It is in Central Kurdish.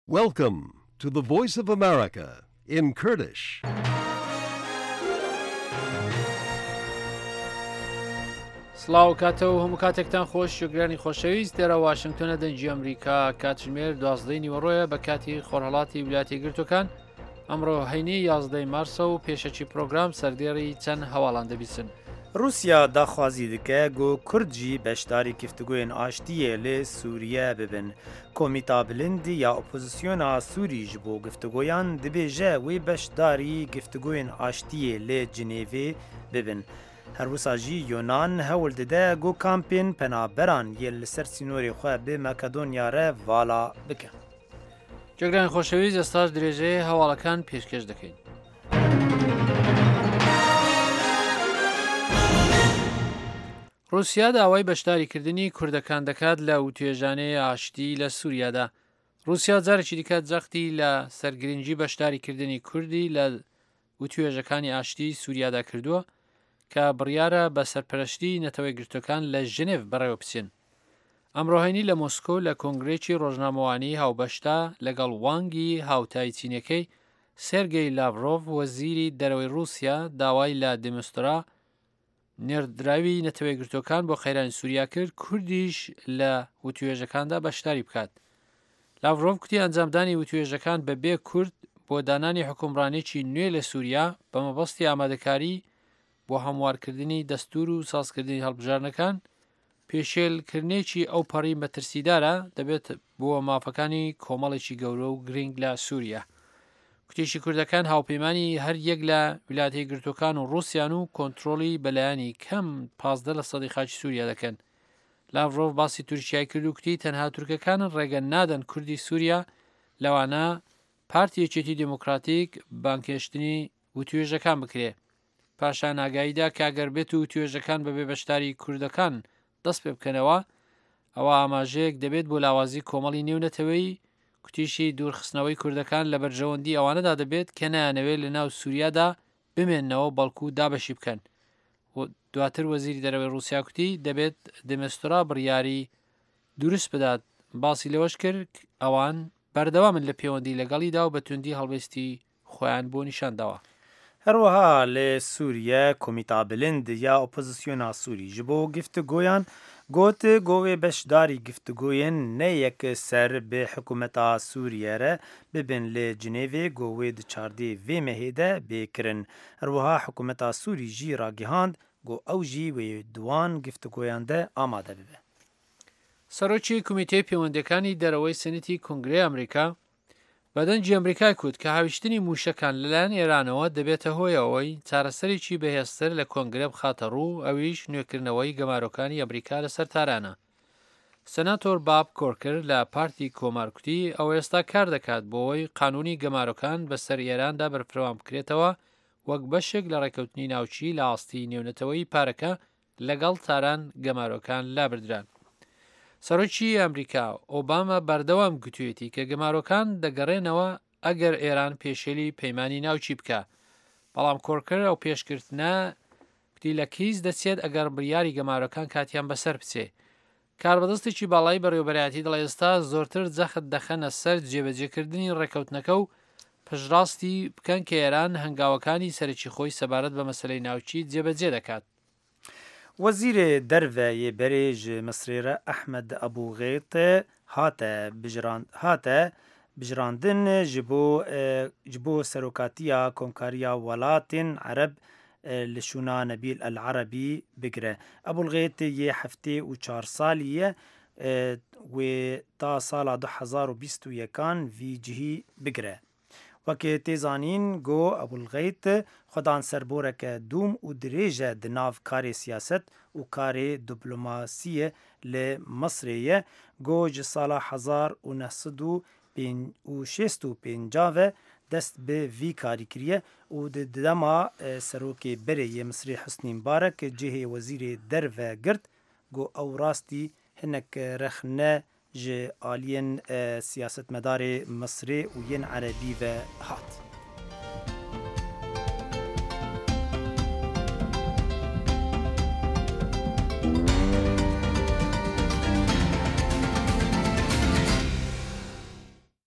Welcome to the Voice of America in Kurdish. سڵاو کاتەوە هەموو کاتێکتان خۆش شوگرانی خۆشەویست دێرە واشنگتۆنە دەنجی ئەمریکا کاتژمێر 12 نیوەڕۆیە بە کاتی خۆرهەڵاتی ویلایەتی گرتوەکان ئەمڕۆ هەینی 11 مارسە و پێشەکی پرۆگرام سەردێڕی چەند هەواڵان دەبیستن. رووسیا داخوازی دکە گۆ کوردجی بەشداری گفتگوین ئاشتیە لێ سووریە ببن. کۆمیتا بلندی یا ئۆپۆزیسیۆنا سووریژ بۆ گفتگۆیان دەبێژە وێ بەشداری گفتگوین ئاشتیە لێ جنێڤێ ببن. هەروساژی یۆنان هەوڵ دەدە گۆ کامپین پەنابەران یە لەسەر سینۆری خۆ بێ مەکەدۆنیارە ڤالا بکە. جێگرانی خۆشەویست ئێستاش درێژەیە هەواڵەکان پێشکەش دەکەین. رووسیا داوای بەشداریکردنی کوردەکان دەکات لە وتوێژانەی ئاشتی لە سووریادا. رووسیا جارێکی دیکە جەختی لە سەرگرنگی بەشداریکردنی کوردی لە وتوێژەکانی ئاشتی سووریادا کردووە کە بڕیارە بە سەرپەرشتی نەتەوەی گرتوەکان لە ژنێڤ بەڕێوە بچێن. ئەمڕۆهێنی لە مۆسکۆ لە کۆنگرێکی ڕۆژنامەوانی هاوبەشتا لەگەڵ وانگی هاوتای چینەکەی سێرگەی لاڤڕۆڤ وەزیری دەرەوەی رووسیا داوای لە دمەسترا نێردراوی نەتەوەی گرتوەکان بۆ خەیرانی سووریا کرد کوردیش لە وتوێژەکاندا بەشداری بکات. لاڤڕۆڤ کوتی ئەنجامدانی وتوێژەکان بەبێ کورد بۆ دانانی حکومڕانێکی نوێ لە سووریا بە مەبەستی ئامادەکاری بۆ هەموارکردنی دەستور و سازکردنی هەڵبژارنەکان پێشێلکردنێکی ئەو پەڕی مەترسیدارە دەبێت بۆ مافەکانی کۆمەڵێکی گەورە و گرنگ لە سووریا. کوتێشی کوردەکان هاوپەیمانی هەر یەک لە ویلایەتە گرتوەکان و رووسیان و کۆنتترۆلی بەلایانی کەم 15% خاکی سووریا دەکەن. لاڤڕۆڤ باسی تورکیای کرد و کوتی تەنها تورکەکانن ڕێگە نادەن کوردی سووریا لەوانە پارتی یەکێتی دموکراتیک بانکێشتنی وتوێژەکان بکرێ. پاشان ئاگاییدا کاگەر بێت و توێژەکان بەبێ بەشداری کوردەکان دەست پێ بکەنەوە ئەوە ئاماژەیەک دەبێت بۆ لاوازی کۆمەڵی نێونەتەوەی کوتیشی دوورخستنەوەی کوردەکان لە بەرژەوەندی ئەوانەدا دەبێت کە نایانەوێت لە ناو سووریادا بمێننەوە بەڵکو دابەشی بکەن. دواتر وەزیری دەرەوەی رووسیا کوتی دەبێت دمەسترا بڕیاری دروست بدات. باسی لەوەش کرد ئەوان بەردەوامن لە پەیوەندی لەگەڵیدا و بەتوندی هەڵوێستی خۆیان بۆ نیشانداوە. هەروەها لێ سووریە کۆمیتا بلند یا ئۆپۆزیسیۆنا سووری ji بۆ گفتگۆیان گوت گۆوێ بەشداری گفتگۆیên neyek ser bi hikûmeta Sûriyê re bibin lê Cinêvê gowê di çardê vê mehê de bêkirin. Herwiha hikûmeta Sûrî jî ragihand got ew jî wê diwan giftugoyan de amade bibe. سەرۆکی کومیتەی پەیوەندیەکانی دەرەوەی سنتی کۆنگرەی ئەمریکا بەدەنجی ئەمریکای کوت کە هاویشتنی موشەکان لەلایەن ئێرانەوە دەبێتە هۆی ئەوەی چارەسەرێکی بەهێزتر لە کۆنگرە بخاتە ڕوو ئەویش نوێکردنەوەی گەمارۆکانی ئەمریکا لەسەر تارانە. سەناتۆر باب کۆرکر لە پارتی کۆمارکوتی ئەو ئێستا کار دەکات بۆەوەی قانونی گەمارۆکان بەسەر ئێراندا بەرفرەوان بکرێتەوە وەک بەشێک لە ڕێکەوتنی ناوچی لە ئاستی نێونەتەوەی پارەکە لەگەڵ تاران گەمارۆکان لابردران. سەرۆکی ئەمریکا ئۆبامە بەردەوام گوتوێتی کە گەمارۆکان دەگەڕێنەوە ئەگەر ئێران پێشێلی پەیمانی ناوچی بکە. بەڵام کۆرکر ئەو پێشکردنە کوتی لە کیس دەچێت ئەگەر بڕیاری گەمارۆکان کاتیان بەسەر بچێ. کاربەدەستێکی باڵای بەڕێوەبەرایەتی دەڵێ ئێستا زۆرتر جەخت دەخەنە سەر جێبەجێکردنی ڕێکەوتنەکە و پشڕاستی بکەن کە ئێران هەنگاوەکانی سەرەکی خۆی سەبارەت بە مەسەلەی ناوچی جێبەجێ دەکات. وەزیرê derve yê berê ji Misrê re Ehmed Ebûğêt hate bijirandin ji bo serokatiya Komkariya Welatên Ereb li şûna Nebîl El Erebî bigire. Ebûğêt yê heftê û 4 salî ye wê ta sala 2021 vî cihî bigire. Wekê tê zanîn got Ebûğêt xwedan serboreke dûm û dirêj e di nav karê siyaset û karê diplomasiyê li Misrê ye. Got ji sala 1965 ve dest bi vî karî kiriye û di dema serokê berê yê Misrê Husnî Mübarek cihê wezîrê derve girt got ew rastî hinek rexne ji aliyên siyasetmedarê Misrê û yên Erebî ve hat.